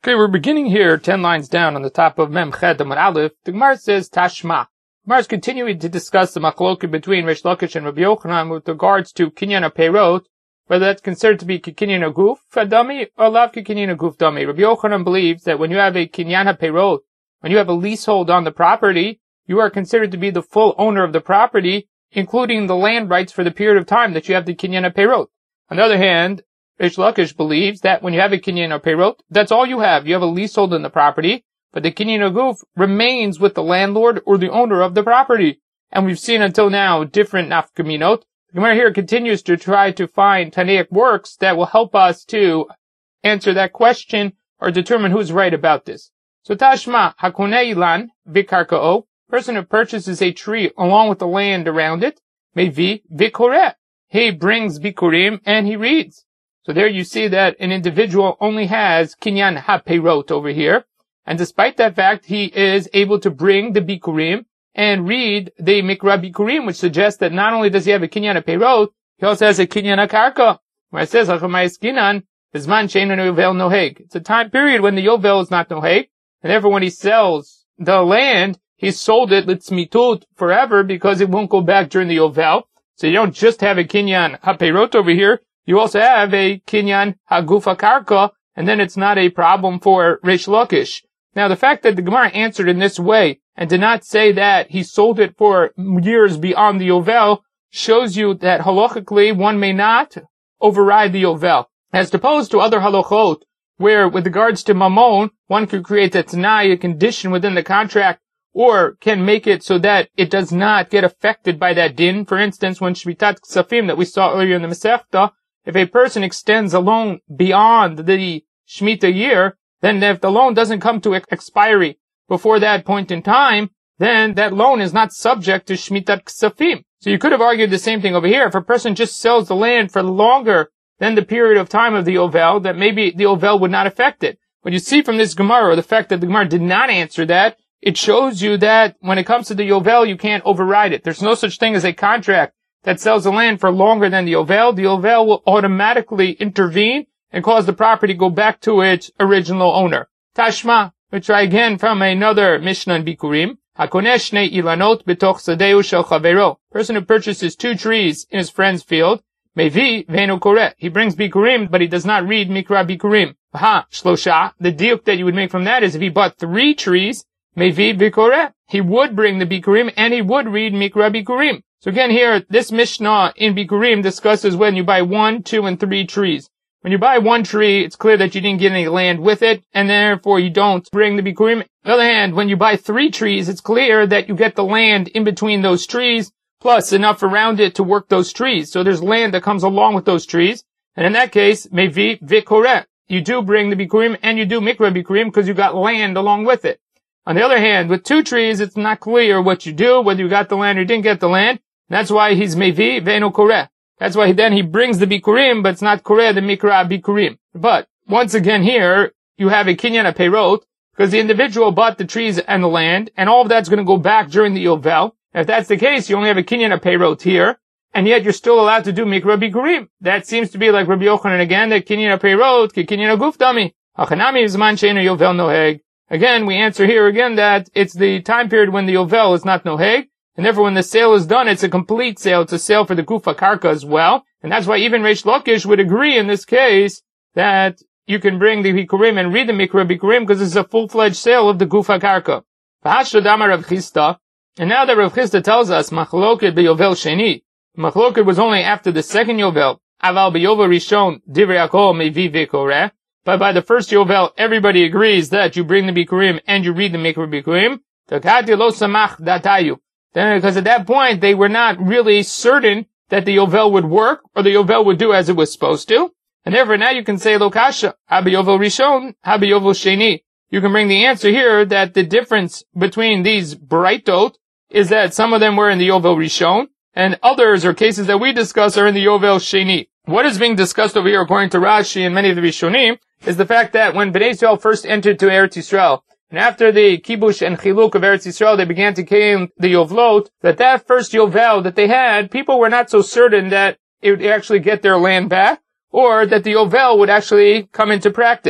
Okay, we're beginning here 10 lines down on the top of Mem Chet Amud Aleph. The Gemara says Tashma. The Gemara is continuing to discuss the machloket between Reish Lakish and Rabbi Yochanan with regards to Kinyan HaPeirot, whether that's considered to be Kinyan HaGuf Dami or Lav Kinyan HaGuf Dami. Rabbi Yochanan believes that when you have a Kinyan HaPeirot, when you have a leasehold on the property, you are considered to be the full owner of the property, including the land rights for the period of time that you have the Kinyan HaPeirot. On the other hand, Reish Lakish believes that when you have a Kinyan HaPeirot, that's all you have. You have a leasehold in the property, but the Kinyan HaGuf remains with the landlord or the owner of the property. And we've seen until now different nafkaminot. The Gemara here continues to try to find Tanaic works that will help us to answer that question or determine who's right about this. So Tashma, Hakonei Ilan, Vikarka'o, person who purchases a tree along with the land around it, Mevi, Vikoreh. He brings Bikurim and he reads. So there you see that an individual only has Kinyan HaPeirot over here. And despite that fact, he is able to bring the Bikurim and read the Mikra Bikurim, which suggests that not only does he have a Kinyan HaPeirot, he also has a Kinyan HaKarka, where it says, it's a time period when the Yovel is not Noheg, and therefore when he sells the land, he sold it Litzmitut forever because it won't go back during the Yovel. So you don't just have a Kinyan HaPeirot over here, you also have a Kinyan HaGuf HaKarka, and then it's not a problem for Reish Lakish. Now, the fact that the Gemara answered in this way and did not say that he sold it for years beyond the Yovel shows you that halachically one may not override the Yovel, as opposed to other halachot, where with regards to Mammon, one could create a Tanai, a condition within the contract, or can make it so that it does not get affected by that din. For instance, when Shmitat Ksafim that we saw earlier in the Masechta, if a person extends a loan beyond the Shemitah year, then if the loan doesn't come to expiry before that point in time, then that loan is not subject to Shmitat Ksafim. So you could have argued the same thing over here. If a person just sells the land for longer than the period of time of the Yovel, that maybe the Yovel would not affect it. What you see from this Gemara, or the fact that the Gemara did not answer that, it shows you that when it comes to the Yovel, you can't override it. There's no such thing as a contract that sells the land for longer than the Yovel will automatically intervene and cause the property to go back to its original owner. Tashma, we try again from another Mishnah in Bikurim. Hakoneh shnei ilanot betoch sadeu shel chavero. Person who purchases 2 trees in his friend's field, mevi ve'enu koreh. He brings Bikurim, but he does not read Mikra Bikurim. Ha, shlosha. The diuk that you would make from that is if he bought 3 trees, mevi v'koreh. He would bring the Bikurim and he would read Mikra Bikurim. So again here, this Mishnah in Bikurim discusses when you buy 1, 2, and 3 trees. When you buy 1 tree, it's clear that you didn't get any land with it, and therefore you don't bring the Bikurim. On the other hand, when you buy 3 trees, it's clear that you get the land in between those trees, plus enough around it to work those trees. So there's land that comes along with those trees. And in that case, mevi v'koreh. You do bring the Bikurim and you do Mikra Bikurim because you got land along with it. On the other hand, with 2 trees, it's not clear what you do, whether you got the land or didn't get the land. That's why he's mevi ve'enu koreh. That's why then he brings the Bikurim, but it's not koreh, the Mikra Bikurim. But once again here, you have a Kinyan HaPeirot, because the individual bought the trees and the land, and all of that's going to go back during the Yovel. If that's the case, you only have a Kinyan HaPeirot here, and yet you're still allowed to do Mikra Bikurim. That seems to be like Rabbi Yochanan again, that Kinyan HaPeirot, Kinyan HaGuf Dami. Hachanami Zman She'eino Yovel Noheg. Again, we answer here again that it's the time period when the Yovel is not Noheg, and therefore when the sale is done, it's a complete sale. It's a sale for the Guf HaKarka as well. And that's why even Reish Lakish would agree in this case that you can bring the Bikurim and read the Mikra Bikurim because it's a full-fledged sale of the Guf HaKarka. And now that Rav Chisda tells us, Machloket beYovel Sheni, Machloket was only after the second Yovel. Aval beYovel Rishon, Divrei Hakol mevi v'koreh. But by the first Yovel, everybody agrees that you bring the Bikurim and you read the Mikra Bikurim. Takati lo samach datayu. Then, because at that point, they were not really certain that the Yovel would work, or the Yovel would do as it was supposed to. And therefore, now you can say, Lo kasha, habi Yovel Rishon, habi Yovel Sheni. You can bring the answer here that the difference between these Braitot is that some of them were in the Yovel Rishon, and others, or cases that we discuss, are in the Yovel Sheni. What is being discussed over here, according to Rashi and many of the Rishonim, is the fact that when Bnei Yisrael first entered to Eretz Yisrael, and after the kibush and chiluk of Eretz Yisrael, they began to claim the Yovlot, that first Yovel that they had, people were not so certain that it would actually get their land back, or that the Yovel would actually come into practice.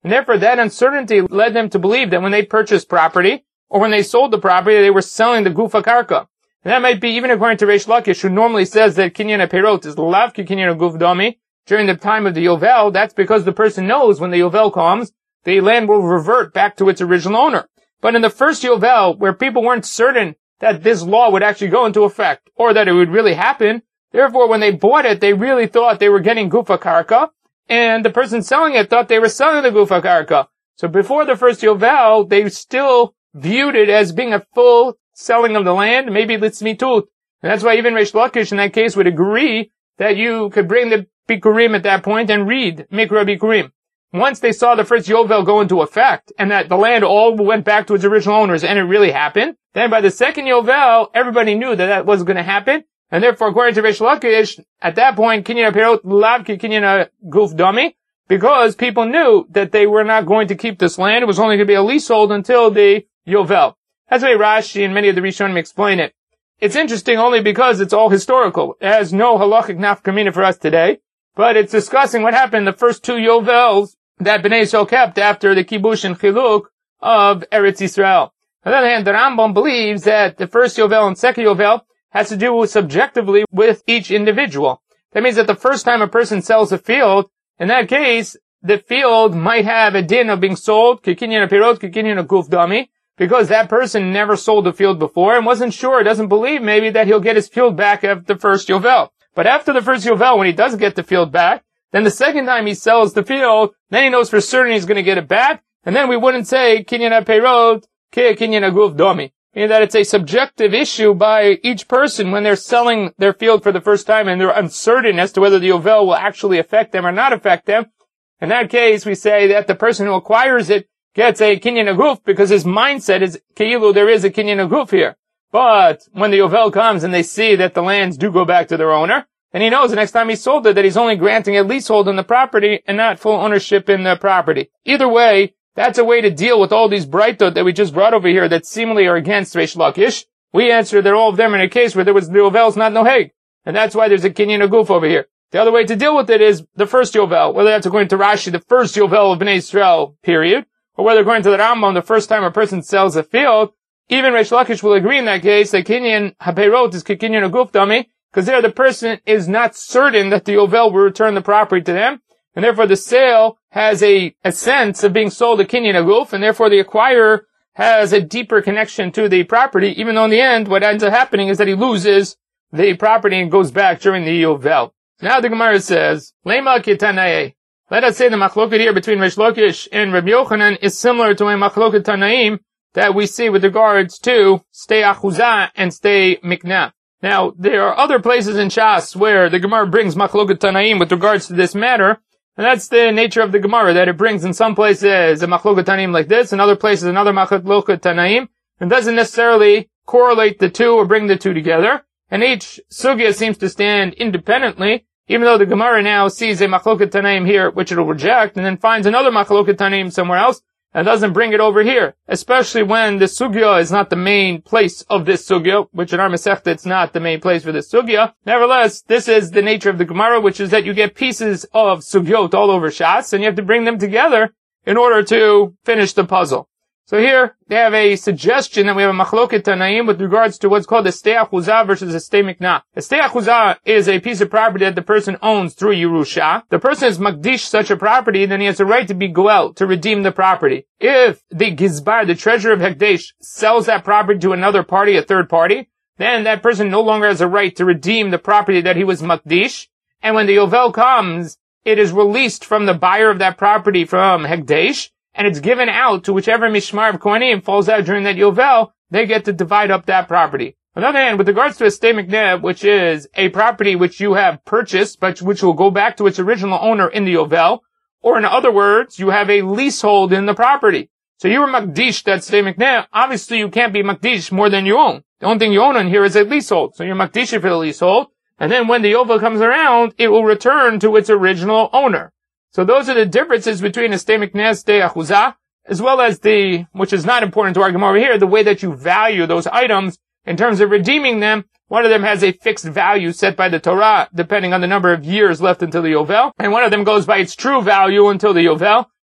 And therefore that uncertainty led them to believe that when they purchased property, or when they sold the property, they were selling the gufa karka. And that might be even according to Reish Lakish, who normally says that kinyan perot is lav ki kinyan guf dami during the time of the Yovel. That's because the person knows when the Yovel comes, the land will revert back to its original owner. But in the first Yovel, where people weren't certain that this law would actually go into effect, or that it would really happen, therefore when they bought it, they really thought they were getting gufa karka, and the person selling it thought they were selling the gufa karka. So before the first Yovel, they still viewed it as being a full selling of the land, maybe litzmitut. And that's why even Reish Lakish in that case would agree that you could bring the Bikurim at that point and read Mikra Bikurim. Once they saw the first Yovel go into effect, and that the land all went back to its original owners, and it really happened, then by the second Yovel, everybody knew that that wasn't going to happen, and therefore, according to Reish Lakish, at that point, kinyan perot lav ki kinyan guf dami, because people knew that they were not going to keep this land. It was only going to be a leasehold until the Yovel. That's why Rashi and many of the Rishonim explain it. It's interesting only because it's all historical. It has no halachic nafkamina for us today, but it's discussing what happened the first two Yovels that Bnei Yisrael kept after the kibush and chiluk of Eretz Yisrael. On the other hand, the Rambam believes that the first Yovel and second Yovel has to do subjectively with each individual. That means that the first time a person sells a field, in that case, the field might have a din of being sold, kikinyan perot, kikinyan guf dami, because that person never sold the field before and wasn't sure, doesn't believe maybe that he'll get his field back after the first Yovel. But after the first Yovel, when he does get the field back, then the second time he sells the field, then he knows for certain he's going to get it back, and then we wouldn't say kinyan perot, kinyan guf dami. Meaning that it's a subjective issue by each person when they're selling their field for the first time and they're uncertain as to whether the Yovel will actually affect them or not affect them. In that case, we say that the person who acquires it gets a kinyan aguf because his mindset is keilu there is a kinyan aguf here. But when the Yovel comes and they see that the lands do go back to their owner, then he knows the next time he sold it that he's only granting a leasehold in the property and not full ownership in the property. Either way, that's a way to deal with all these braitot that we just brought over here that seemingly are against Reish Lakish. We answer that all of them in a case where there was the Yovel's not noheg. And that's why there's a kinyan aguf over here. The other way to deal with it is the first Yovel, whether that's according to Rashi, the first Yovel of Bnei Yisrael, period, or whether according to the Rambam, the first time a person sells a field, even Reish Lakish will agree in that case that kinyan haperot is kinyan aguf dami, because there the person is not certain that the Yovel will return the property to them, and therefore the sale has a sense of being sold a kinyan aguf, and therefore the acquirer has a deeper connection to the property, even though in the end what ends up happening is that he loses the property and goes back during the Yovel. Now the Gemara says, Lema kitanaye. Let us say the machloket here between Reish Lakish and Rabbi Yochanan is similar to a machloket tanaim that we see with regards to stay achuzah and stay miknah. Now, there are other places in Shas where the Gemara brings machloket tanaim with regards to this matter, and that's the nature of the Gemara, that it brings in some places a machloket tanaim like this, in other places another machloket tanaim, and doesn't necessarily correlate the two or bring the two together, and each sugya seems to stand independently, even though the Gemara now sees a machloket tanaim here, which it'll reject, and then finds another machloket tanaim somewhere else, and doesn't bring it over here, especially when the sugya is not the main place of this sugya, which in our Masechta it's not the main place for this sugya. Nevertheless, this is the nature of the Gemara, which is that you get pieces of sugyot all over Shas, and you have to bring them together in order to finish the puzzle. So here, they have a suggestion that we have a machloket tanaim with regards to what's called a stei achuzah versus a stei miknah. A stei achuzah is a piece of property that the person owns through Yerusha. The person is makdish such a property, then he has a right to be goel, to redeem the property. If the gizbar, the treasurer of Hekdesh, sells that property to another party, a third party, then that person no longer has a right to redeem the property that he was makdish. And when the Yovel comes, it is released from the buyer of that property from Hekdesh, and it's given out to whichever mishmar of kohanim falls out during that Yovel, they get to divide up that property. On the other hand, with regards to a stei mikneh, which is a property which you have purchased, but which will go back to its original owner in the Yovel, or in other words, you have a leasehold in the property. So you were makdish that stei mikneh, obviously you can't be makdish more than you own. The only thing you own on here is a leasehold. So you're makdish for the leasehold, and then when the Yovel comes around, it will return to its original owner. So those are the differences between a stei mikneh, stei achuzah, as well as the, which is not important to our Gemara over here, the way that you value those items in terms of redeeming them. One of them has a fixed value set by the Torah, depending on the number of years left until the Yovel, and one of them goes by its true value until the Yovel.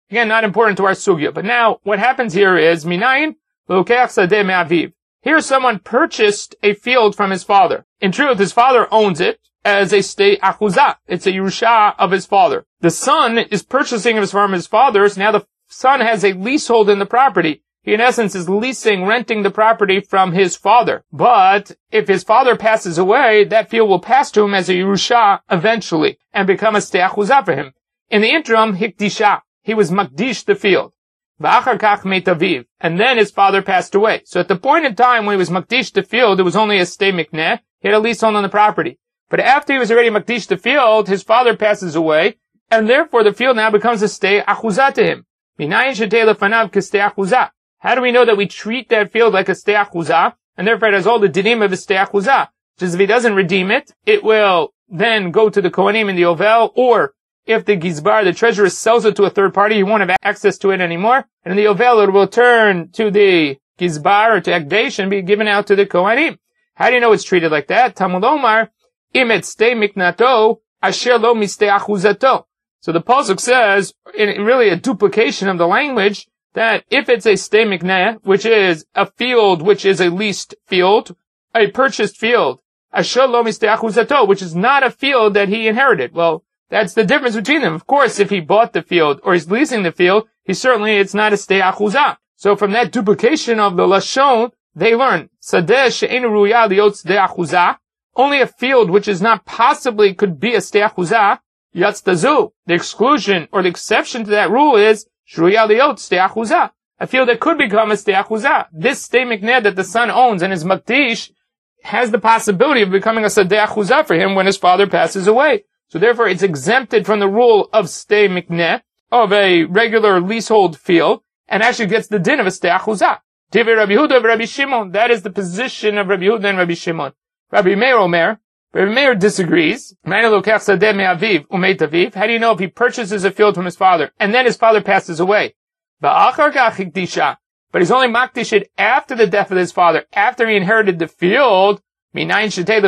Again, not important to our sugya. But now, what happens here is, minayin l'okech sadeh me'aviv. Here someone purchased a field from his father. In truth, his father owns it as a stei achuzah. It's a yerusha of his father. The son is purchasing it from his father, so now the son has a leasehold in the property. He, in essence, is renting the property from his father. But if his father passes away, that field will pass to him as a yerusha eventually and become a stei achuzah for him. In the interim, hikdisha. He was makdish the field. V'achar kach meit aviv. And then his father passed away. So at the point in time when he was makdish the field, it was only a stei mikneh. He had a leasehold on the property. But after he was already makdish the field, his father passes away, and therefore the field now becomes a stei achuzah to him. Minayin shetei lefanav k'stei achuzah. How do we know that we treat that field like a stei achuzah, and therefore it has all the dinim of a stei achuzah? Just if he doesn't redeem it, it will then go to the Kohanim in the Ovel, or if the Gizbar, the treasurer, sells it to a third party, he won't have access to it anymore. And in the Ovel, it will turn to the Gizbar or to Ekdesh and be given out to the Kohanim. How do you know it's treated like that? Talmud Omar, im et stei miknato, asher lo mistei achuzato. So the pasuk says, in really a duplication of the language, that if it's a stei mikneh, which is a field which is a leased field, a purchased field, asher lo mistei achuzato, which is not a field that he inherited. Well, that's the difference between them. Of course, if he bought the field or he's leasing the field, it's not a stei achuzah. So from that duplication of the lashon, they learn sadeh she'einu ruya liot stei achuzah. Only a field which is not possibly could be a stei achuzah. Yatztazu. The exclusion or the exception to that rule is shruya liot stei achuzah. A field that could become a stei achuzah. This stei mikneh that the son owns and is makdish has the possibility of becoming a sadeh achuzah for him when his father passes away. So therefore, it's exempted from the rule of stei mikneh, of a regular leasehold field, and actually gets the din of a stei achuzah. Divrei Rabbi Yehuda of Rabbi Shimon. That is the position of Rabbi Yehuda and Rabbi Shimon. Rabbi Meir Omer. Rabbi Meir disagrees. How do you know if he purchases a field from his father, and then his father passes away? But he's only makdish it after the death of his father, after he inherited the field. How do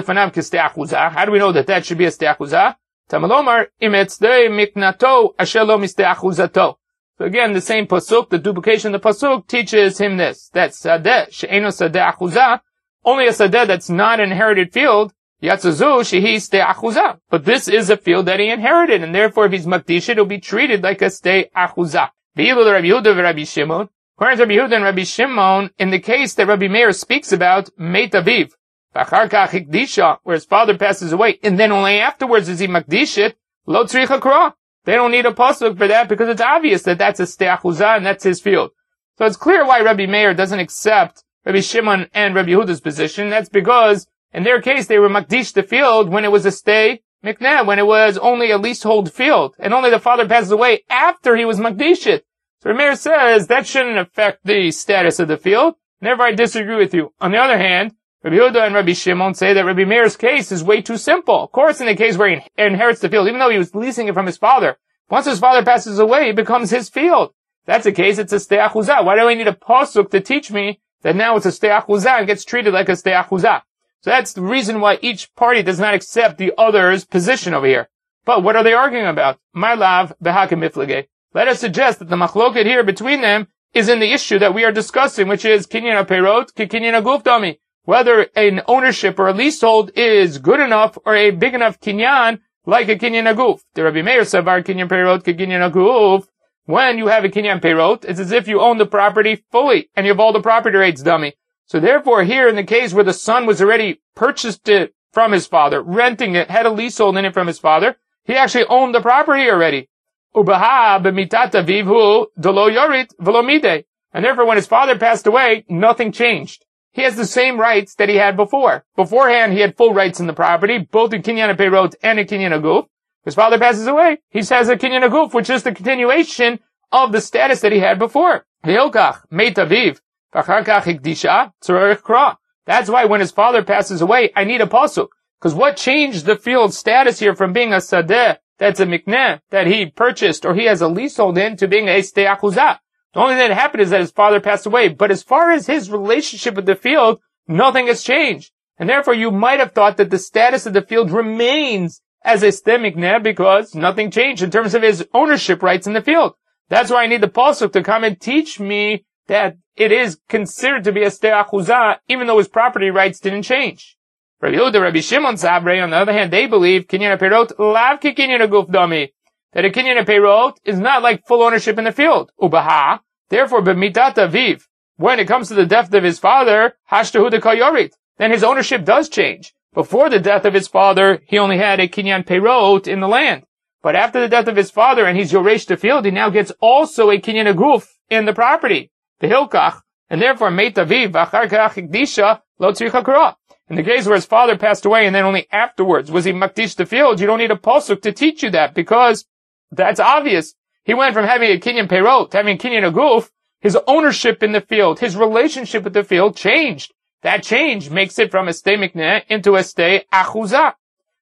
we know that should be a stei achuzah? So again, the same pasuk, the duplication of the pasuk teaches him this. That sadeh, she'eno sadeh achuzah, only a sadeh that's not an inherited field, yatzazu shehi stei achuzah. But this is a field that he inherited, and therefore if he's makdish, it'll be treated like a stei achuzah. V'ilu Rabbi Yehuda v'Rabbi Shimon. According to Rabbi Yehuda and Rabbi Shimon, in the case that Rabbi Meir speaks about, meit aviv, where his father passes away, and then only afterwards is he makdish it, lo tzricha kra. They don't need a pasuk for that because it's obvious that that's a stei achuzah and that's his field. So it's clear why Rabbi Meir doesn't accept Rabbi Shimon and Rabbi Yehuda's position. That's because in their case they were makdish the field when it was a stei mikneh, when it was only a leasehold field, and only the father passes away after he was makdish it. So Rabbi Meir says that shouldn't affect the status of the field. Never, I disagree with you. On the other hand, Rabbi Yehuda and Rabbi Shimon say that Rabbi Meir's case is way too simple. Of course, in the case where he inherits the field, even though he was leasing it from his father, once his father passes away, it becomes his field. If that's the case, it's a stei achuzah. Why do I need a pasuk to teach me that now it's a stei achuzah and gets treated like a stei achuzah? So that's the reason why each party does not accept the other's position over here. But what are they arguing about? My lav behakim miflage. Let us suggest that the machloket here between them is in the issue that we are discussing, which is kinyan perot ki kinyan guf dami. Whether an ownership or a leasehold is good enough or a big enough kinyan, like a kinyan aguf. The Rabbi Meir savar kinyan perot ki kinyan aguf. When you have a kinyan perot, it's as if you own the property fully, and you have all the property rates dummy. So therefore, here in the case where the son was already purchased it from his father, renting it, had a leasehold in it from his father, he actually owned the property already. Ubaha b'mitat aviv hu delo yorit v'lo midei. And therefore, when his father passed away, nothing changed. He has the same rights that he had before. Beforehand, he had full rights in the property, both in kinyan perot and in kinyan aguf. His father passes away. He has a kinyan aguf, which is the continuation of the status that he had before. Ve'ilkach meit aviv v'achar kach hikdisha tzorech kra. That's why when his father passes away, I need a pasuk. Because what changed the field status here from being a sadeh, that's a mikneh, that he purchased or he has a leasehold in, to being a stei achuzah? The only thing that happened is that his father passed away. But as far as his relationship with the field, nothing has changed. And therefore you might have thought that the status of the field remains as a stei mikneh because nothing changed in terms of his ownership rights in the field. That's why I need the pasuk to come and teach me that it is considered to be a stei achuzah, even though his property rights didn't change. Rabbi Yehuda, Rabbi Shimon Sabrei, on the other hand, they believe kinyan perot lav ki kinyan guf dami, that a kinyan perot is not like full ownership in the field. Ubaha, therefore, b'mitat aviv, when it comes to the death of his father, hashtahu de kayorit, then his ownership does change. Before the death of his father, he only had a kinyan perot in the land. But after the death of his father and he's yoresh the field, he now gets also a kinyan guf in the property, the hilkach, and therefore meit aviv v'achar kach ikdisha lo tzricha kara. In the case where his father passed away and then only afterwards was he makdish the field, you don't need a pasuk to teach you that, because that's obvious. He went from having a kinyan perot to having a kinyan aguf. His ownership in the field, his relationship with the field changed. That change makes it from a stei mikneh into a stei achuzah.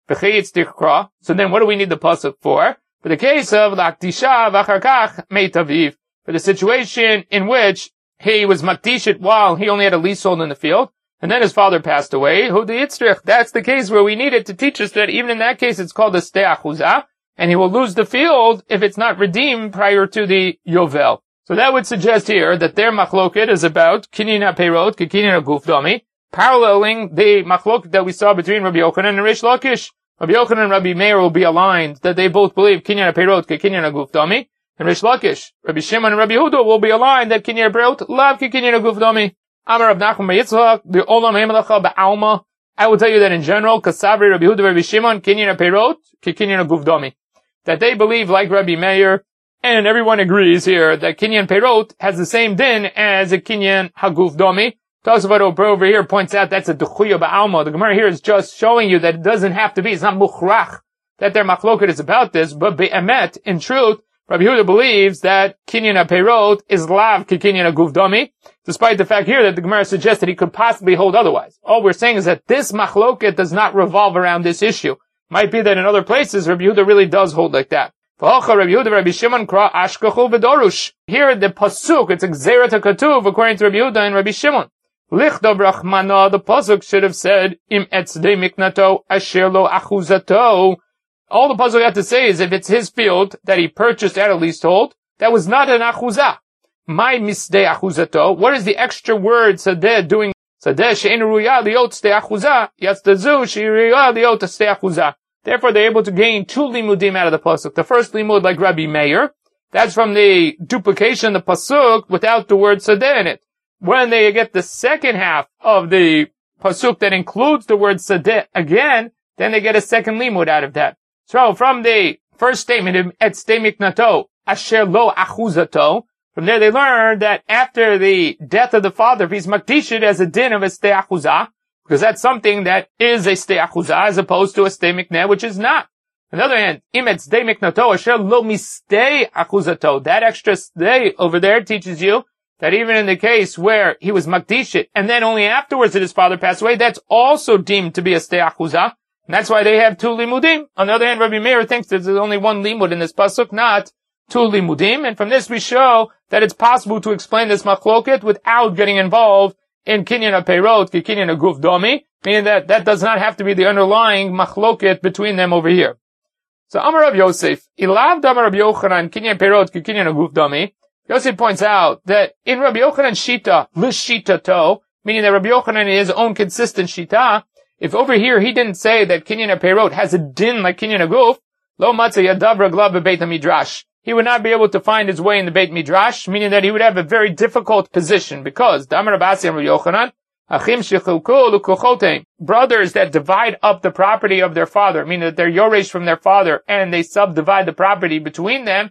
So then what do we need the pasuk for? For the case of lakdisha v'achar kach meit aviv, for the situation in which he was makdishit while he only had a leasehold in the field, and then his father passed away. That's the case where we need it to teach us that even in that case it's called a stei achuzah, and he will lose the field if it's not redeemed prior to the yovel. So that would suggest here that their machloket is about kinyan haperot, kinyan haguf dami, paralleling the machloket that we saw between Rabbi Yochanan and Rish Lakish. Rabbi Yochanan and Rabbi Meir will be aligned that they both believe kinyan haperot, kinyan haguf dami, and Rish Lakish, Rabbi Shimon and Rabbi Yehuda will be aligned that kinyan haperot, lav kinyan haguf dami. Amar Rav Nachman bar Yitzchak, the olam hemelacha ba'alma. I will tell you that in general, kasavri Rabbi Yehuda, Rabbi Shimon, kinyan haperot, kinyan haguf dami, that they believe like Rabbi Meir. And everyone agrees here that kinyan perot has the same din as a kinyan haguf dami. Tosafot over here points out that's a duchuya ba'alma. The Gemara here is just showing you that it doesn't have to be, it's not mukhrach, that their machloket is about this, but be'emet, in truth, Rabbi Yehuda believes that kinyan perot is lav ki kinyan haguf dami, despite the fact here that the Gemara suggests that he could possibly hold otherwise. All we're saying is that this machloket does not revolve around this issue. Might be that in other places Rabbi Yehuda really does hold like that. Here the pasuk, it's a gzeirat hakatuv according to Rabbi Yehuda and Rabbi Shimon. Lichdav rachmana, the pasuk should have said im etzdei miknato asher lo achuzato. All the pasuk had to say is if it's his field that he purchased at a leasehold, that was not an achuzah. My misdei achuzato. What is the extra word sadeh doing? Sadeh she'en ruya liot stei achuzah yatzdazu she'ruya liot stei achuzah. Therefore, they're able to gain two limudim out of the pasuk. The first limud, like Rabbi Meir, that's from the duplication of the pasuk without the word sadeh in it. When they get the second half of the pasuk that includes the word sadeh again, then they get a second limud out of that. So, from the first statement, et stei miknato asher lo achuzato, from there they learn that after the death of the father, if he's makdishit as a din of a stei achuzah, because that's something that is a stei achuzah as opposed to a stei mikneh, which is not. On the other hand, im et stei miknato asher lo mistei achuzato, that extra stei over there teaches you that even in the case where he was makdishit and then only afterwards did his father pass away, that's also deemed to be a stei achuzah. And that's why they have two limudim. On the other hand, Rabbi Meir thinks there's only one limud in this pasuk, not two limudim. And from this we show that it's possible to explain this machloket without getting involved in kinyan haperot, kinyan haguf dami, meaning that does not have to be the underlying machloket between them over here. So Amar Rav Yosef, ilav damar Rabbi Yochanan, kinyan haperot, kinyan haguf dami. Yosef points out that in Rabbi Yochanan's shita, l'shitato, meaning that Rabbi Yochanan in his own consistent shita, if over here he didn't say that kinyan haperot has a din like kinyan haguf, lo matzah yadav raglav bebeit hamidrash, he would not be able to find his way in the Beit Midrash, meaning that he would have a very difficult position, because Damar Abasi and Rabbi Yochanan, achim shechilku lukuchotein, brothers that divide up the property of their father, meaning that they're yoresh from their father, and they subdivide the property between them,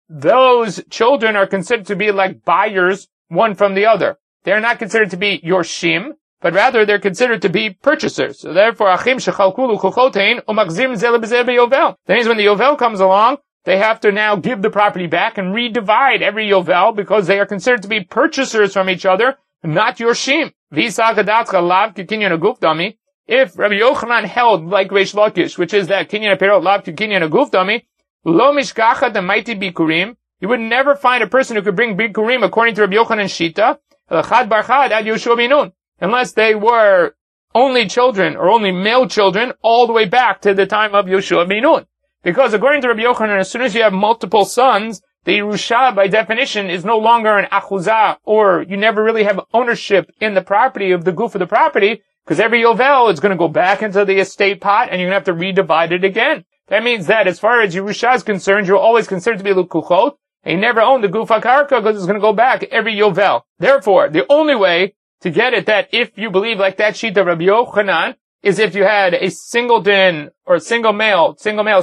those children are considered to be like buyers, one from the other. They're not considered to be yorshim, but rather they're considered to be purchasers. So therefore, achim shechalku lukuchotein umachzim zeh lebezeh beyovel. That means when the yovel comes along, they have to now give the property back and redivide every yovel because they are considered to be purchasers from each other, not yorshim. If Rabbi Yochanan held like Reish Lakish, which is that kinyan haperot lav kinyan haguf dami, lo mishkacha damaiti bikurim, you would never find a person who could bring bikurim according to Rabbi Yochanan's shita, chad bar chad ad Yoshua ben Nun, unless they were only children or only male children all the way back to the time of Yoshua ben Nun. Because according to Rabbi Yochanan, as soon as you have multiple sons, the Yerusha, by definition, is no longer an achuzah, or you never really have ownership in the property of the goof of the property, because every yovel is going to go back into the estate pot, and you're going to have to redivide it again. That means that as far as Yerusha is concerned, you're always considered to be lukuchot, and you never own the guf hakarka because it's going to go back every yovel. Therefore, the only way to get it that if you believe like that sheet of Rabbi Yochanan is if you had a singleton or single male,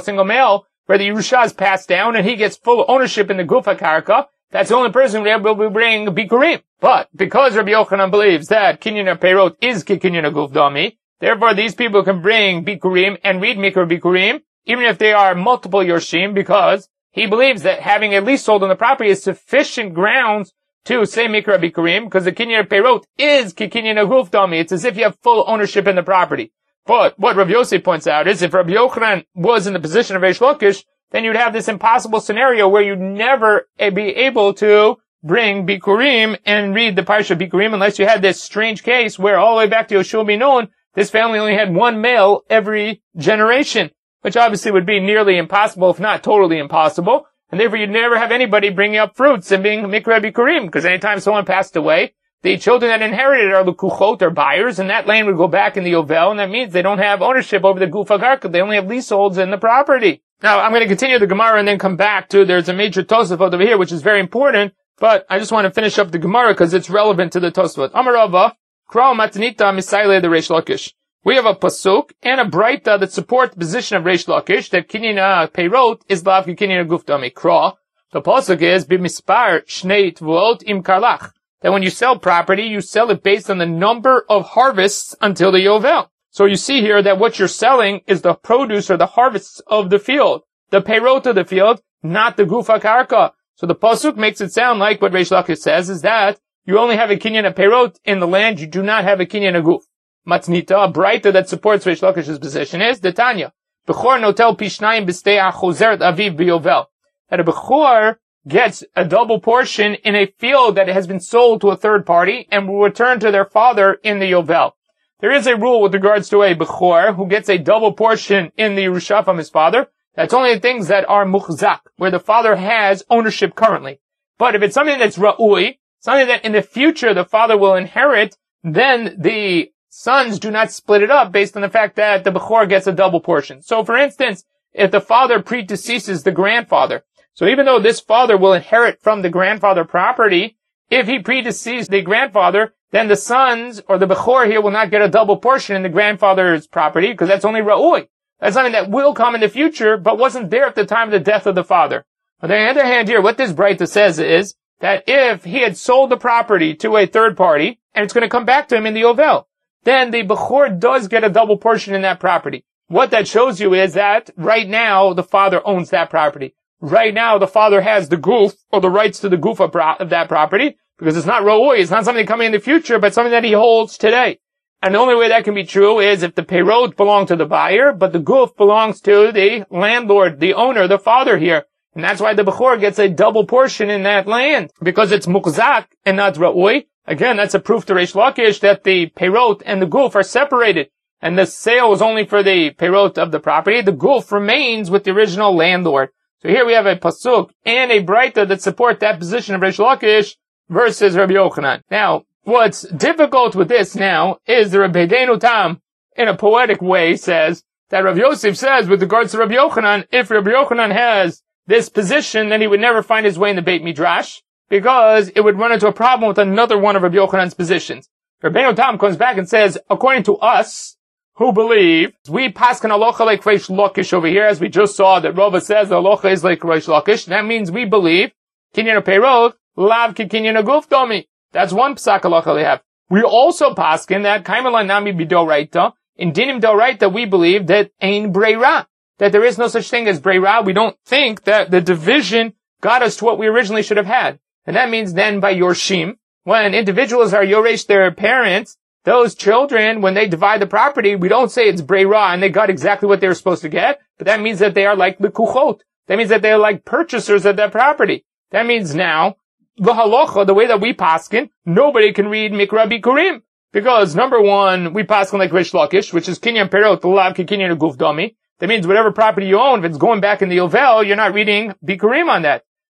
where the Yerusha is passed down and he gets full ownership in the guf hakarka. That's the only person who will bring bikurim. But because Rabbi Yochanan believes that kinyan perot is kinyan guf dami, therefore these people can bring bikurim and read mikra bikurim, even if they are multiple yorshim, because he believes that having a leasehold on the property is sufficient grounds to say mikra bikurim, because the kinyan perot is kinyan guf dami. It's as if you have full ownership in the property. But what Rav Yossi points out is if Rabbi Yochanan was in the position of Reish Lakish, then you'd have this impossible scenario where you'd never be able to bring bikurim and read the parsha bikurim unless you had this strange case where all the way back to Yoshua ben Nun, this family only had one male every generation, which obviously would be nearly impossible, if not totally impossible. And therefore you'd never have anybody bringing up fruits and being mikra bikurim, because anytime someone passed away, the children that inherited are lukuchot, or buyers, and that land would go back in the yovel, and that means they don't have ownership over the guf hakarka. They only have leaseholds in the property. Now, I'm going to continue the Gemara and then come back to, there's a major Tosafot over here, which is very important, but I just want to finish up the Gemara because it's relevant to the Tosafot. Amar Rava, Kra'u matnita misayle the Reish Lakish. We have a pasuk and a braita that support the position of Reish Lakish, that kinyan peirot is lav kinyan guf dami. Kra'u, the pasuk is, b'mispar shnei tvot im karlach. That when you sell property, you sell it based on the number of harvests until the yovel. So you see here that what you're selling is the produce or the harvests of the field, the peirot of the field, not the guf hakarka. So the pasuk makes it sound like what Reish Lakish says is that you only have a kinyan of peirot in the land, you do not have a kinyan of guf. Matnita, a braita that supports Reish Lakish's position is the Tanya. Bechor notel pishnayim b'stei achozeret aviv b'yovel. That a bechor gets a double portion in a field that has been sold to a third party and will return to their father in the yovel. There is a rule with regards to a bechor who gets a double portion in the Yerusha from his father. That's only the things that are muchzak, where the father has ownership currently. But if it's something that's ra'ui, something that in the future the father will inherit, then the sons do not split it up based on the fact that the bechor gets a double portion. So for instance, if the father predeceases the grandfather, so even though this father will inherit from the grandfather property, if he predeceased the grandfather, then the sons, or the bechor here, will not get a double portion in the grandfather's property, because that's only ra'ui. That's something that will come in the future, but wasn't there at the time of the death of the father. On the other hand here, what this braita says is that if he had sold the property to a third party, and it's going to come back to him in the yovel, then the bechor does get a double portion in that property. What that shows you is that right now the father owns that property. Right now the father has the guf, or the rights to the guf of that property, because it's not ra'ui, it's not something coming in the future, but something that he holds today. And the only way that can be true is if the peirot belong to the buyer, but the guf belongs to the landlord, the owner, the father here. And that's why the bechor gets a double portion in that land, because it's mukzak and not ra'ui. Again, that's a proof to Reish Lakish that the peirot and the guf are separated, and the sale was only for the peirot of the property. The guf remains with the original landlord. So here we have a pasuk and a braita that support that position of Reish Lakish versus Rabbi Yochanan. Now, what's difficult with this now is the Rabbeinu Tam, in a poetic way, says that Rav Yosef says with regards to Rabbi Yochanan, if Rabbi Yochanan has this position, then he would never find his way in the Beit Midrash, because it would run into a problem with another one of Rabbi Yochanan's positions. Rabbeinu Tam comes back and says, according to us, who believe, we paskin halacha like Reish Lakish over here, as we just saw that Rava says the halacha is like Reish Lakish. That means we believe kinyan peirot lav ki kinyan guf dami. That's one psak halacha they have. We also paskin that kaimelan nami bidoraita. In dinim doraita, we believe that ein breira, that there is no such thing as breira. We don't think that the division got us to what we originally should have had. And that means then by yorshim, when individuals are yoresh their parents, those children, when they divide the property, we don't say it's breira and they got exactly what they were supposed to get, but that means that they are like lekuchot. That means that they are like purchasers of that property. That means now, the halacha, the way that we paskin, nobody can read mikra bikurim. Because number one, we paskin like Reish Lakish, which is kinyan perot lav ki kinyan guf dami. That means whatever property you own, if it's going back in the yovel, you're not reading bikurim on that.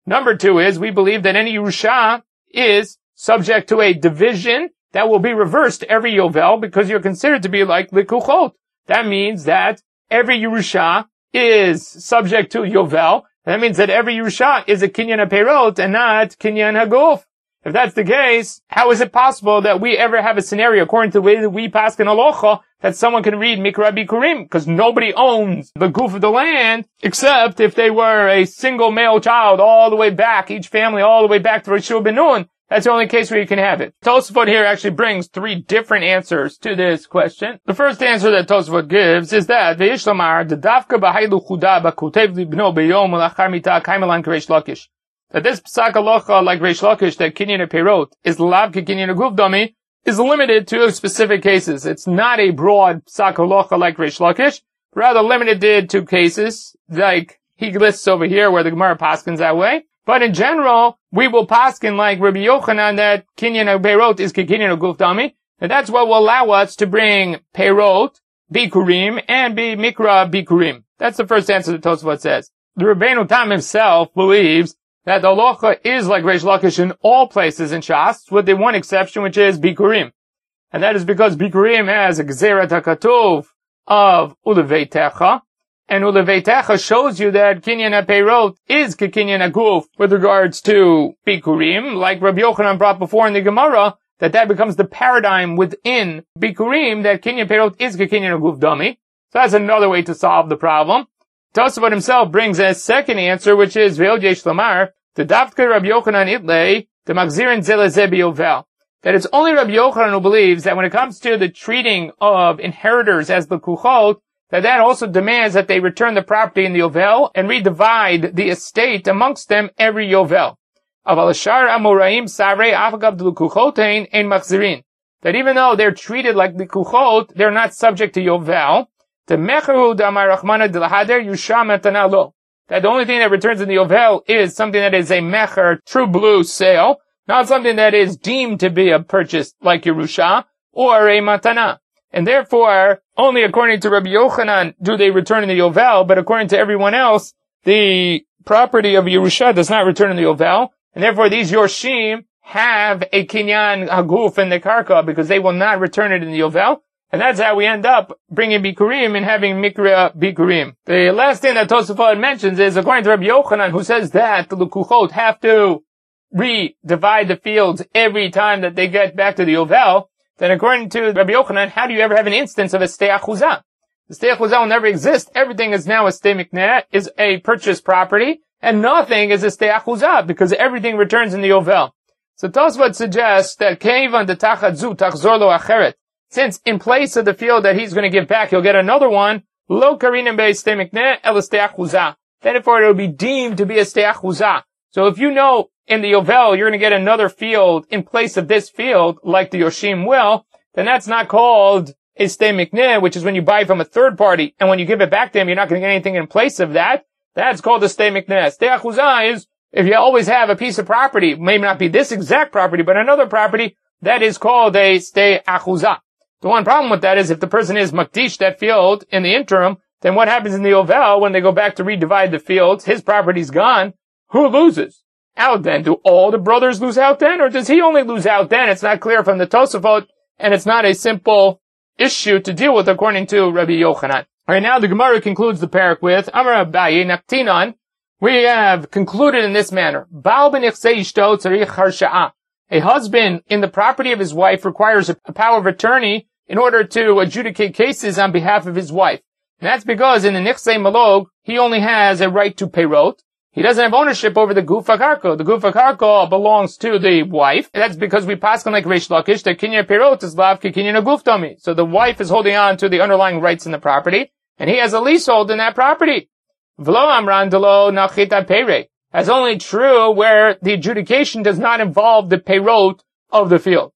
Number 2 is we believe that any Yerusha is subject to a division that will be reversed every Yovel because you're considered to be like Likuchot. That means that every Yerusha is subject to Yovel. That means that every Yerusha is a Kinyan HaPeirot and not Kinyan HaGuf. If that's the case, how is it possible that we ever have a scenario, according to the way that we pass in Halacha, that someone can read Mikra Bikurim? Because nobody owns the goof of the land, except if they were a single male child all the way back, each family all the way back to Rishon ben Nun. That's the only case where you can have it. Tosafot here actually brings 3 different answers to this question. The first answer that Tosafot gives is that V'yish Lamar, D'davka b'haylu chuda b'kutev libno b'yom l'achar mita kaimelan k'reish lakish. That this psak halacha, like Reish Lakish, that Kinyan HaPeirot is lav k'kinyan HaGuf dami, is limited to specific cases. It's not a broad psak halacha like Reish Lakish, rather limited to cases like he lists over here where the Gemara paskins that way. But in general, we will paskin like Rabbi Yochanan that Kinyan HaPeirot is k'kinyan HaGuf dami, and that's what will allow us to bring Peirot, Bikurim, and be Mikra Bikurim. That's the first answer that Tosafot says. The Rabbeinu Tam himself believes that the halacha is like Reish Lakish in all places in Shas, with the one exception, which is Bikurim. And that is because Bikurim has a Gzerat HaKatuv of Uleveitecha, and Uleveitecha shows you that Kinyan HaPeirot is Kinyan HaGuf with regards to Bikurim, like Rabbi Yochanan brought before in the Gemara, that becomes the paradigm within Bikurim, that Kinyan HaPeirot is Kinyan HaGuf dami. So that's another way to solve the problem. Tosafot himself brings a second answer, which is Ve'od yesh lamar, the Davka Rabbi Yochanan itlei, the Magzirin zelezeh b'yovel. That it's only Rabbi Yochanan who believes that when it comes to the treating of inheritors as the Kuchot, that also demands that they return the property in the Yovel and redivide the estate amongst them every Yovel. Aval ashar amoraim sarei afagav d'lukuchotein ein machzirin. That even though they're treated like the Kuchot, they're not subject to Yovel. The mecheru d'amar rachmana d'lahader yusha matana lo. That the only thing that returns in the Yovel is something that is a mecher, true blue sale, not something that is deemed to be a purchase like Yerusha or a matana. And therefore, only according to Rabbi Yochanan do they return in the Yovel, but according to everyone else, the property of Yerusha does not return in the Yovel, and therefore these Yorshim have a Kinyan HaGuf in the Karka because they will not return it in the Yovel. And that's how we end up bringing Bikurim and having Mikra Bikurim. The last thing that Tosafot mentions is, according to Rabbi Yochanan, who says that the Lukuchot have to re-divide the fields every time that they get back to the Yovel, then according to Rabbi Yochanan, how do you ever have an instance of a Stei Achuzah? The Stei Achuzah will never exist. Everything is now a Stei Mikneh, is a purchased property, and nothing is a Stei Achuzah, because everything returns in the Yovel. So Tosafot suggests that Keivan de Tachadzu Tachzor Lo Acheret, since in place of the field that he's going to give back, he'll get another one, Lo Karinim Bei Stei Mikneh El Stei Achuzah. Therefore, it will be deemed to be a Stei Achuzah. So if you know in the Yovel you're going to get another field in place of this field, like the Yoshim will, then that's not called a Stei Mikneh, which is when you buy from a third party, and when you give it back to him, you're not going to get anything in place of that. That's called a Stei Mikneh. Stei Achuzah is if you always have a piece of property, maybe not be this exact property, but another property, that is called a Stei Achuzah. The one problem with that is if the person is makdish that field in the interim, then what happens in the Yovel when they go back to redivide the fields? His property's gone. Who loses? Out then. Do all the brothers lose out then? Or does he only lose out then? It's not clear from the Tosafot, and it's not a simple issue to deal with according to Rabbi Yochanan. Alright, now the Gemara concludes the parak with, Amar Abaye Naktinan. We have concluded in this manner. Baal b'nichsei ishto tzarich harsha'ah. A husband in the property of his wife requires a power of attorney in order to adjudicate cases on behalf of his wife. And that's because in the Nichsei Malog, he only has a right to Peirot. He doesn't have ownership over the Guf HaKarka. The Guf HaKarka belongs to the wife. And that's because we paskin like Reish Lakish that Kinyan Peirot is lav Kinyan HaGuf dami. So the wife is holding on to the underlying rights in the property, and he has a leasehold in that property. V'lo amran delo nachita peirei. That's only true where the adjudication does not involve the Peirot of the field.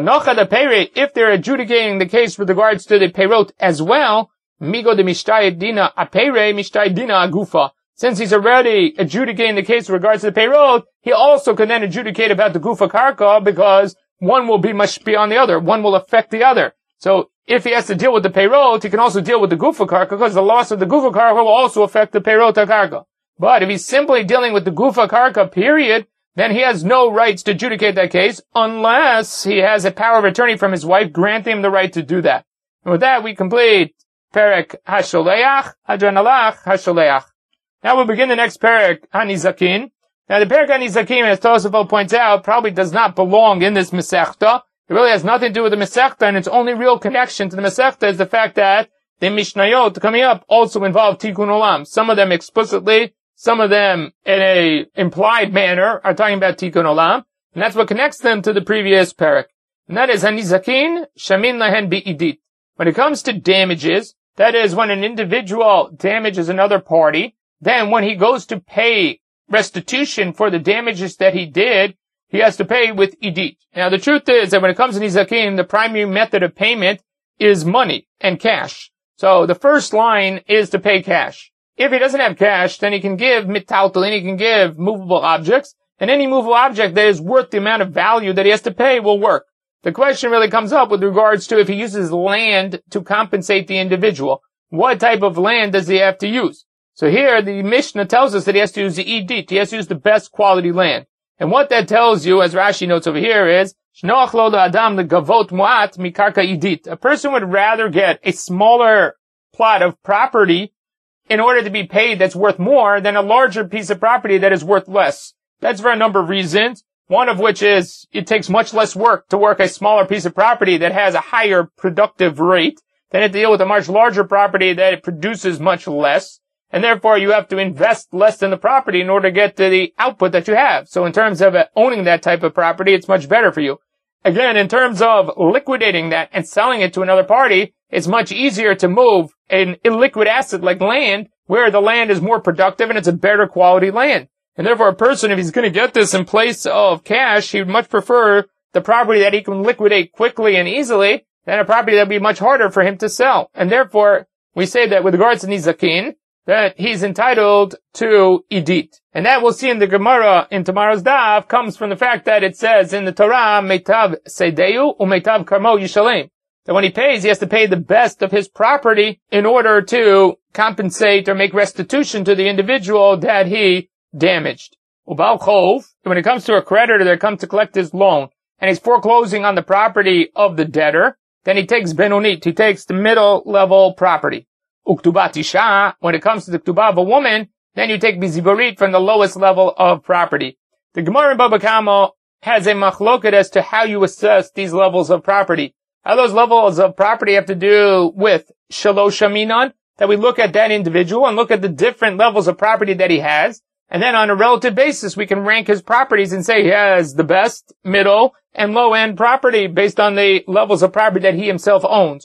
If they're adjudicating the case with regards to the Peirot as well, migo de mishtay dina apeire mishtay dina agufa. Since he's already adjudicating the case with regards to the Peirot, he also can then adjudicate about the Gufa Karka because one will be mashpi on the other. One will affect the other. So if he has to deal with the Peirot, he can also deal with the Gufa Karka because the loss of the Gufa Karka will also affect the Peirot HaKarka. But if he's simply dealing with the Gufa Karka period, then he has no rights to adjudicate that case unless he has a power of attorney from his wife granting him the right to do that. And with that, we complete Perek HaSholeach, Hadran Alach HaSholeach. Now we'll begin the next Perek HaNizakin. Now the Perek HaNizakin, as Tosafot points out, probably does not belong in this Masechta. It really has nothing to do with the Masechta, and its only real connection to the Masechta is the fact that the Mishnayot coming up also involve Tikkun Olam. Some of them explicitly, some of them in a implied manner are talking about Tikkun Olam, and that's what connects them to the previous Perek. And that is HaNizakin Shamin Lahen Bi'idit. When it comes to damages, that is when an individual damages another party, then when he goes to pay restitution for the damages that he did, he has to pay with idit. Now the truth is that when it comes to nizakin, the primary method of payment is money and cash. So the first line is to pay cash. If he doesn't have cash, then he can give mitaltalin, he can give movable objects, and any movable object that is worth the amount of value that he has to pay will work. The question really comes up with regards to if he uses land to compensate the individual. What type of land does he have to use? So here the Mishnah tells us that he has to use the idit. He has to use the best quality land. And what that tells you, as Rashi notes over here, is shnoach lo la'adam legavot mu'at mikarka idit. A person would rather get a smaller plot of property in order to be paid that's worth more than a larger piece of property that is worth less. That's for a number of reasons. One of which is it takes much less work to work a smaller piece of property that has a higher productive rate than to deal with a much larger property that produces much less. And therefore, you have to invest less in the property in order to get to the output that you have. So in terms of owning that type of property, it's much better for you. Again, in terms of liquidating that and selling it to another party, it's much easier to move an illiquid asset like land where the land is more productive and it's a better quality land. And therefore, a person, if he's going to get this in place of cash, he would much prefer the property that he can liquidate quickly and easily than a property that would be much harder for him to sell. And therefore, we say that with regards to Nizakin, that he's entitled to idit. And that we'll see in the Gemara in tomorrow's daf comes from the fact that it says in the Torah, Meitav Seideu u'Meitav Karmo Yishalem. That when he pays, he has to pay the best of his property in order to compensate or make restitution to the individual that he damaged. Ubal Chov, when it comes to a creditor that comes to collect his loan, and he's foreclosing on the property of the debtor, then he takes Benonit, he takes the middle level property. Uktubat Isha, when it comes to the Ktubah of a woman, then you take Biziborit from the lowest level of property. The Gemara in Baba Kama has a machloket as to how you assess these levels of property. How those levels of property have to do with Shalosh Aminan, that we look at that individual and look at the different levels of property that he has, and then on a relative basis we can rank his properties and say he has the best, middle, and low-end property based on the levels of property that he himself owns.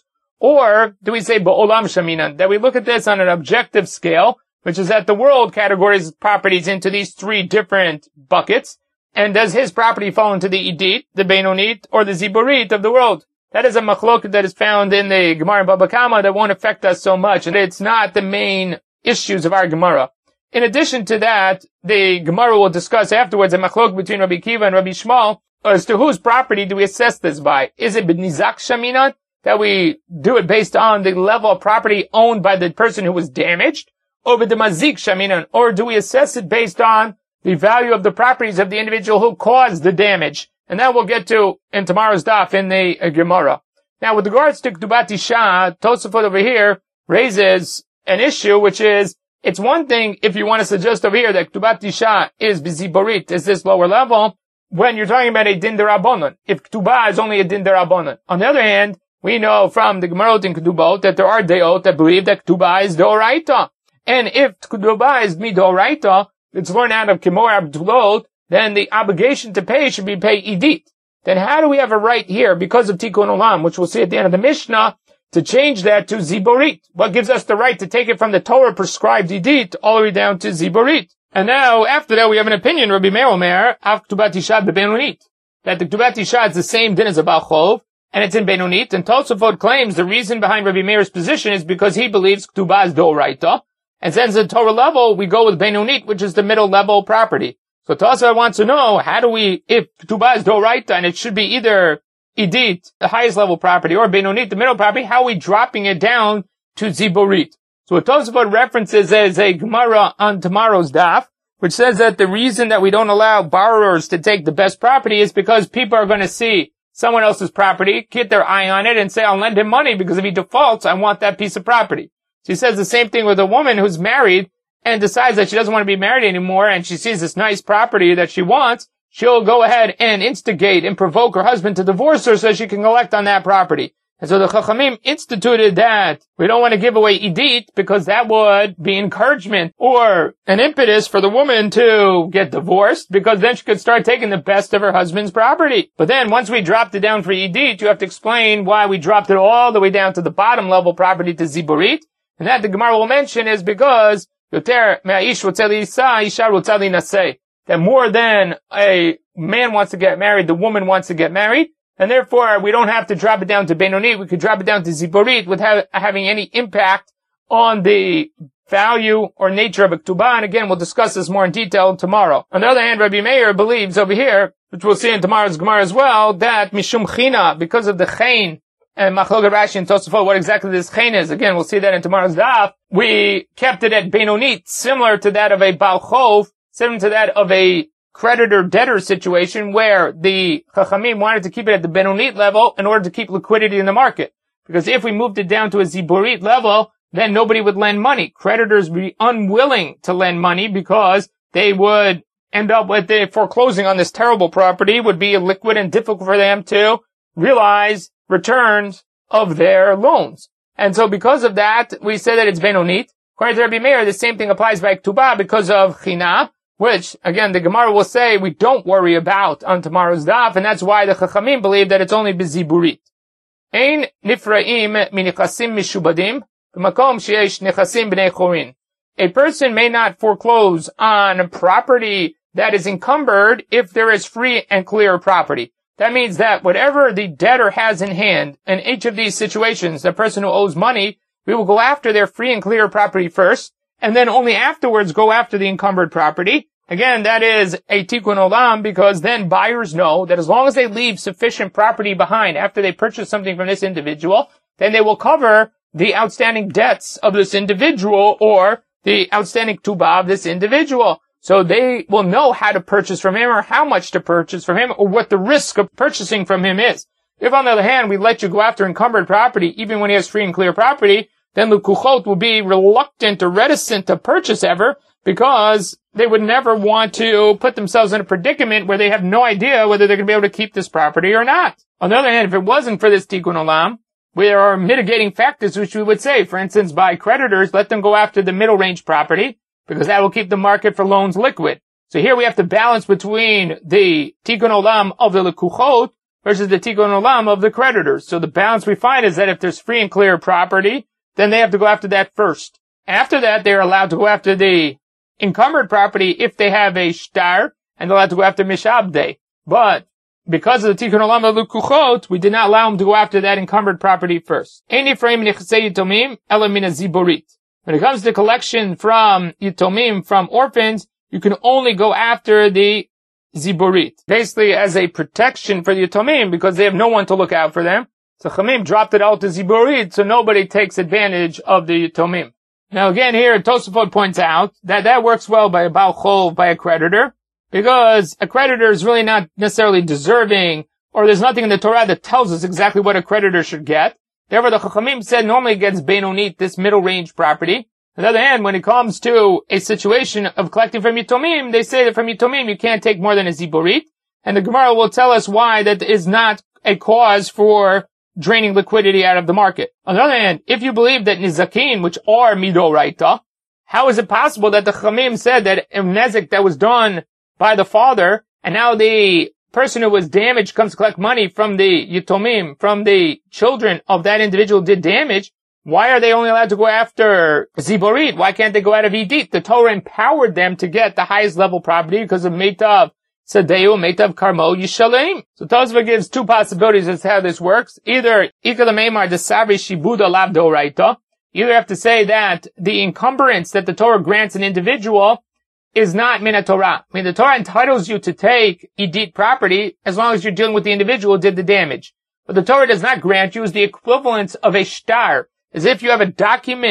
Or do we say Ba'olam Shaminan, that we look at this on an objective scale, which is that the world categorizes properties into these three different buckets, and does his property fall into the Idit, the Benonit, or the Ziborit of the world? That is a machloket that is found in the Gemara in Baba Kama that won't affect us so much, and it's not the main issues of our Gemara. In addition to that, the Gemara will discuss afterwards a machloket between Rabbi Kiva and Rabbi Shmuel as to whose property do we assess this by. Is it B'nizak Shaminan, that we do it based on the level of property owned by the person who was damaged, or B'demazik Shaminan, or do we assess it based on the value of the properties of the individual who caused the damage? And that we'll get to in tomorrow's daf in the Gemara. Now, with regards to Ktubat Isha, Tosafot over here raises an issue, which is, it's one thing if you want to suggest over here that Ktubat Isha is Biziborit, is this lower level, when you're talking about a Din Derabonon. If Ktubah is only a Din Derabonon. On the other hand, we know from the Gemarot in Ketubot that there are Deot that believe that Ktubah is Doraita. And if Ktubah is Midoraita, it's learned out of Kimor Abdulot, then the obligation to pay should be pay Idit. Then how do we have a right here, because of Tikkun Olam, which we'll see at the end of the Mishnah, to change that to Ziborit? What gives us the right to take it from the Torah prescribed Idit all the way down to Ziborit? And now, after that, we have an opinion, Rabbi Meir Omer, Av Ktubat Isha beBenonit, that the Ktubat Isha is the same din as a Baal Chov, and it's in Benonit, and Tosafot claims the reason behind Rabbi Meir's position is because he believes Ktubah is Doraita, and since the Torah level, we go with Benonit, which is the middle level property. So Tosafot wants to know, how do we, if Ktubah is Doraita, and it should be either Idit, the highest level property, or Benonit, the middle property, how are we dropping it down to Ziborit? So what Tosafot references is a Gemara on tomorrow's daf, which says that the reason that we don't allow borrowers to take the best property is because people are going to see someone else's property, get their eye on it, and say, I'll lend him money because if he defaults, I want that piece of property. So he says the same thing with a woman who's married and decides that she doesn't want to be married anymore and she sees this nice property that she wants. She'll go ahead and instigate and provoke her husband to divorce her so she can collect on that property. And so the Chachamim instituted that we don't want to give away idit because that would be encouragement or an impetus for the woman to get divorced because then she could start taking the best of her husband's property. But then once we dropped it down for idit, you have to explain why we dropped it all the way down to the bottom level property to ziburit. And that the Gemara will mention is because yoter me'aish rotzeh li'isa, isha rotzeh li'naseh. That more than a man wants to get married, the woman wants to get married. And therefore, we don't have to drop it down to Benoni. We could drop it down to Ziborit without having any impact on the value or nature of a Ketubah. And again, we'll discuss this more in detail tomorrow. On the other hand, Rabbi Meir believes over here, which we'll see in tomorrow's Gemara as well, that Mishum China, because of the Chain, and Machloket Rashi and Tosafot, what exactly this Chain is. Again, we'll see that in tomorrow's daf. We kept it at Benonit, similar to that of a Baal Chov, similar to that of a creditor-debtor situation where the Chachamim wanted to keep it at the Benonit level in order to keep liquidity in the market. Because if we moved it down to a Ziburit level, then nobody would lend money. Creditors would be unwilling to lend money because they would end up with the foreclosing on this terrible property, would be illiquid and difficult for them to realize returns of their loans. And so because of that, we say that it's Benonit. According to Rabbi Meir, the same thing applies by Ketubah because of China, which, again, the Gemara will say we don't worry about on tomorrow's daf, and that's why the Chachamim believe that it's only Beziburit. Ein nifra'im minichasim mishubadim, b'makom sheyesh nechasim b'nei chorin. A person may not foreclose on property that is encumbered if there is free and clear property. That means that whatever the debtor has in hand, in each of these situations, the person who owes money, we will go after their free and clear property first, and then only afterwards go after the encumbered property. Again, that is a tikkun olam because then buyers know that as long as they leave sufficient property behind after they purchase something from this individual, then they will cover the outstanding debts of this individual or the outstanding ketubah of this individual. So they will know how to purchase from him or how much to purchase from him or what the risk of purchasing from him is. If on the other hand, we let you go after encumbered property even when he has free and clear property, then the Lukuchot will be reluctant or reticent to purchase ever because they would never want to put themselves in a predicament where they have no idea whether they're going to be able to keep this property or not. On the other hand, if it wasn't for this tikkun olam, there are mitigating factors which we would say, for instance, by creditors, let them go after the middle range property because that will keep the market for loans liquid. So here we have to balance between the tikkun olam of the Lukuchot versus the tikkun olam of the creditors. So the balance we find is that if there's free and clear property, then they have to go after that first. After that, they're allowed to go after the encumbered property if they have a shtar, and they're allowed to go after mishabdei. But because of the tikkun olam of Lukuchot, we did not allow them to go after that encumbered property first. Ein nifra'im nechasei yitomim ela min haziborit. When it comes to collection from yitomim, from orphans, you can only go after the ziborit. Basically as a protection for the yitomim because they have no one to look out for them. So Chachamim dropped it out to Ziburit, so nobody takes advantage of the Yitomim. Now again here, Tosafot points out that that works well by a Baal Chov, by a creditor, because a creditor is really not necessarily deserving, or there's nothing in the Torah that tells us exactly what a creditor should get. Therefore the Chachamim said normally it gets Benonit, this middle range property. On the other hand, when it comes to a situation of collecting from Yitomim, they say that from Yitomim you can't take more than a Ziburit, and the Gemara will tell us why that is not a cause for draining liquidity out of the market. On the other hand, if you believe that nizakin, which are midoraita, how is it possible that the Chachamim said that a nezik that was done by the father, and now the person who was damaged comes to collect money from the yitomim, from the children of that individual did damage? Why are they only allowed to go after ziborit? Why can't they go out of idit? The Torah empowered them to get the highest level property because of meitav Sadeu, Meitav Karmo, Yishalem. So Tosafot gives two possibilities as to how this works. Either, Ikalamemar de Sabri Shibuda Lavdo Raita. Either have to say that the encumbrance that the Torah grants an individual is not Mina Torah. I mean, the Torah entitles you to take Idit property as long as you're dealing with the individual who did the damage. But the Torah does not grant you as the equivalence of a shtar, as if you have a document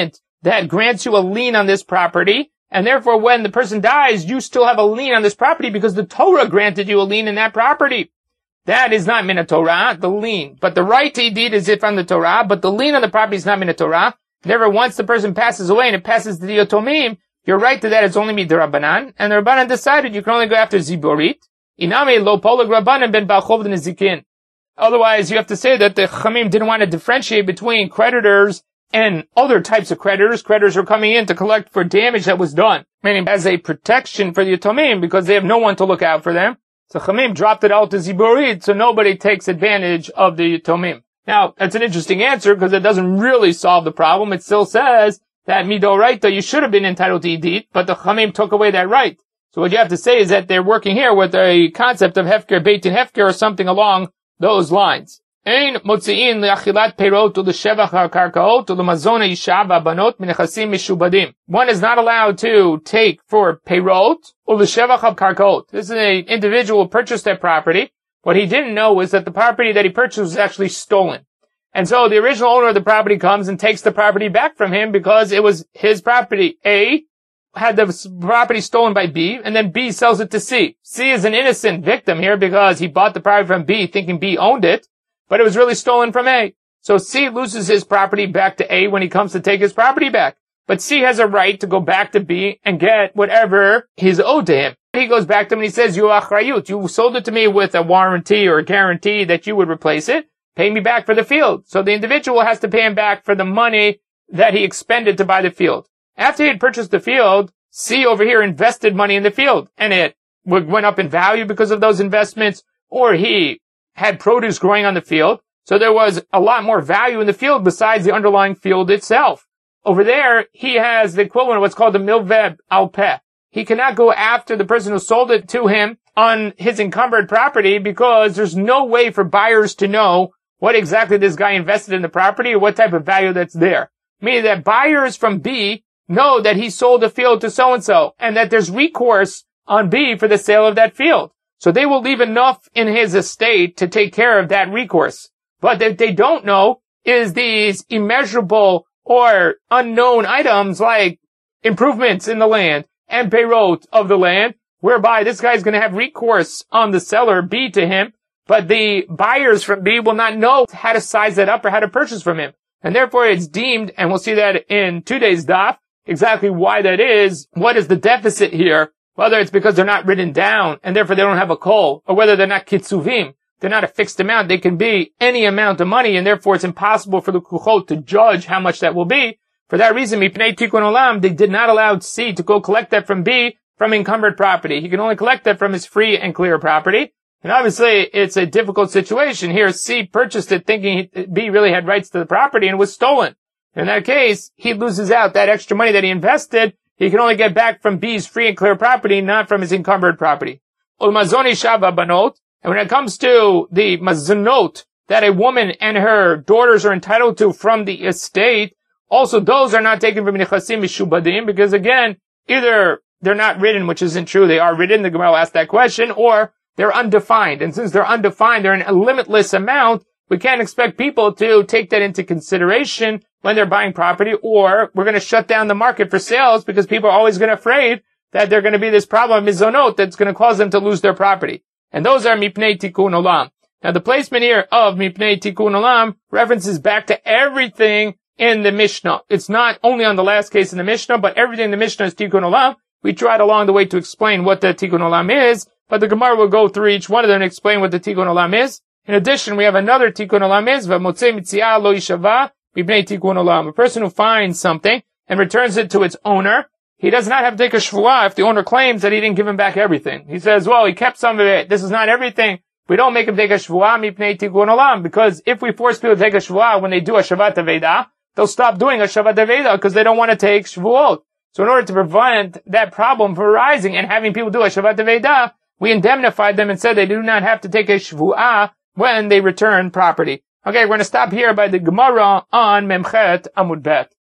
that grants you a lien on this property, and therefore when the person dies, you still have a lien on this property because the Torah granted you a lien in that property. That is not min Torah, the lien. But the right to deed is from the Torah, but the lien on the property is not min Torah. Therefore, once the person passes away and it passes to the Yotomim, your right to that is only midrabanan, and the Rabbanan decided you can only go after Ziborit. Iname lo polag Rabbanan ben Ba'chov Nezikin. Otherwise, you have to say that the Chamim didn't want to differentiate between creditors and other types of creditors. Creditors are coming in to collect for damage that was done, meaning as a protection for the Yotomim because they have no one to look out for them. So Chamim dropped it out to Ziborit, so nobody takes advantage of the Yotomim. Now, that's an interesting answer because it doesn't really solve the problem. It still says that midoraita, you should have been entitled to Idit, but the Chamim took away that right. So what you have to say is that they're working here with a concept of Hefker, Beitin Hefker, or something along those lines. Ein motzi'in le'achilat peirot u'l'shevach ha'karkaot u'l'mazona isha v'abanot minechasim mishubadim. One is not allowed to take for peirot u'l'shevach ha'karkaot. This is an individual who purchased that property. What he didn't know was that the property that he purchased was actually stolen. And so the original owner of the property comes and takes the property back from him because it was his property. A had the property stolen by B, and then B sells it to C. C is an innocent victim here because he bought the property from B thinking B owned it, but it was really stolen from A. So C loses his property back to A when he comes to take his property back. But C has a right to go back to B and get whatever is owed to him. He goes back to him and he says, you achrayut, you sold it to me with a warranty or a guarantee that you would replace it. Pay me back for the field. So the individual has to pay him back for the money that he expended to buy the field. After he had purchased the field, C over here invested money in the field, and it went up in value because of those investments, or he had produce growing on the field. So there was a lot more value in the field besides the underlying field itself. Over there, he has the equivalent of what's called the milveh al peh. He cannot go after the person who sold it to him on his encumbered property because there's no way for buyers to know what exactly this guy invested in the property or what type of value that's there. Meaning that buyers from B know that he sold a field to so-and-so and that there's recourse on B for the sale of that field. So they will leave enough in his estate to take care of that recourse. But what they don't know is these immeasurable or unknown items like improvements in the land and peirot of the land, whereby this guy's going to have recourse on the seller, B, to him, but the buyers from B will not know how to size that up or how to purchase from him. And therefore it's deemed, and we'll see that in today's daf, exactly why that is. What is the deficit here? Whether it's because they're not written down and therefore they don't have a kol, or whether they're not kitzuvim, they're not a fixed amount. They can be any amount of money, and therefore it's impossible for the kuchot to judge how much that will be. For that reason, mipnei tikkun olam, they did not allow C to go collect that from B from encumbered property. He can only collect that from his free and clear property. And obviously, it's a difficult situation here. C purchased it thinking B really had rights to the property and it was stolen. In that case, he loses out that extra money that he invested. He can only get back from B's free and clear property, not from his encumbered property. Ulmazoni shava banot. And when it comes to the mazonot that a woman and her daughters are entitled to from the estate, also those are not taken from nechasim mishubadim because again, either they're not written, which isn't true. They are written. The Gemara will ask that question, or they're undefined. And since they're undefined, they're in a limitless amount. We can't expect people to take that into consideration when they're buying property, or we're going to shut down the market for sales because people are always going to be afraid that there's going to be this problem of mizonot that's going to cause them to lose their property. And those are mipnei tikkun olam. Now the placement here of mipnei tikkun olam references back to everything in the Mishnah. It's not only on the last case in the Mishnah, but everything in the Mishnah is tikkun olam. We tried along the way to explain what the tikkun olam is, but the Gemara will go through each one of them and explain what the tikkun olam is. In addition, we have another tikkun olam is v'motzei mitziah lo yishava mipnei tikkun olam. A person who finds something and returns it to its owner, he does not have to take a shvuah if the owner claims that he didn't give him back everything. He says, well, he kept some of it. This is not everything. We don't make him take a shvuah mipnei tikkun olam, because if we force people to take a shvuah when they do a shavat aveda, they'll stop doing a shavat aveda because they don't want to take shvuot. So in order to prevent that problem from arising and having people do a shavat aveda, we indemnified them and said they do not have to take a shvuah when they return property. Okay, we're going to stop here by the Gemara on Memchet Amud Bet.